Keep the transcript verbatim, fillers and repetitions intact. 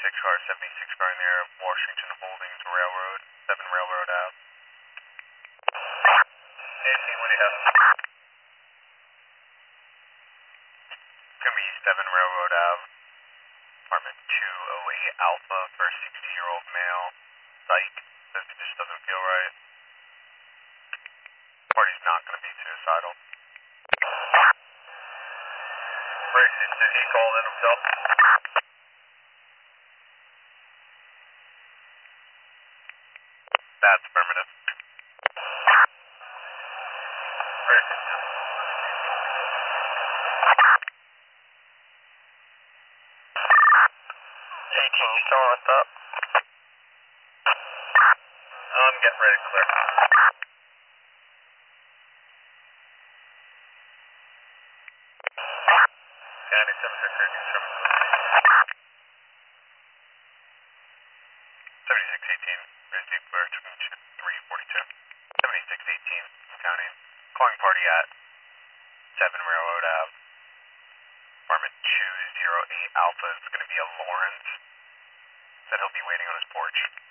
six car, seventy-six car in there, Washington Holdings Railroad, seven Railroad Ave. eighteen, what do you have? It's going to be seven Railroad Ave, apartment two oh eight Alpha for a sixty-year-old male. Psych, says he just doesn't feel right. Party's not going to be suicidal. Bricks, did he call in himself? That's affirmative. Bricks. eighteen, you still on with that? I'm getting ready to clear. County seven six eight, seventy-six eighteen, ready to clear three forty-two. seventy-six eighteen, county. Calling party at seven Railroad Ave. Apartment two oh eight Alpha is going to be a Lawrence. Said he'll be waiting on his porch.